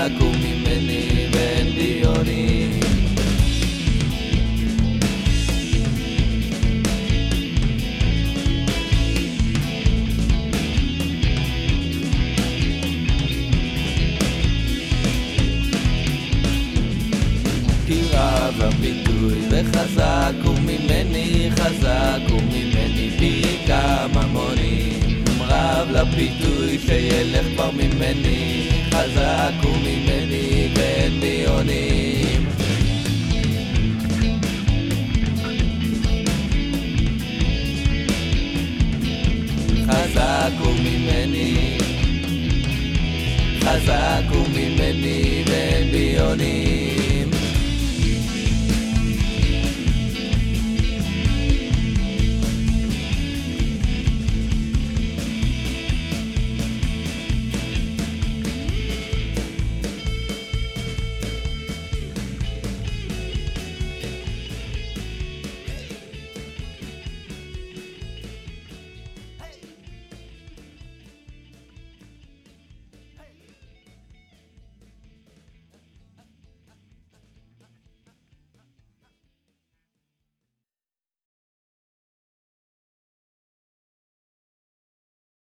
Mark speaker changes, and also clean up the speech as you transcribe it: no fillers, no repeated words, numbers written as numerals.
Speaker 1: חזק הוא ממני ואין בי אונים. כי רב הביטוי וחזק הוא ממני, חזק הוא ממני פי כמה מונים. רב לביטוי שילך כבר ממני, חזק הוא ממני ואין בי אונים. חזק הוא ממני, חזק הוא ממני ואין בי אונים.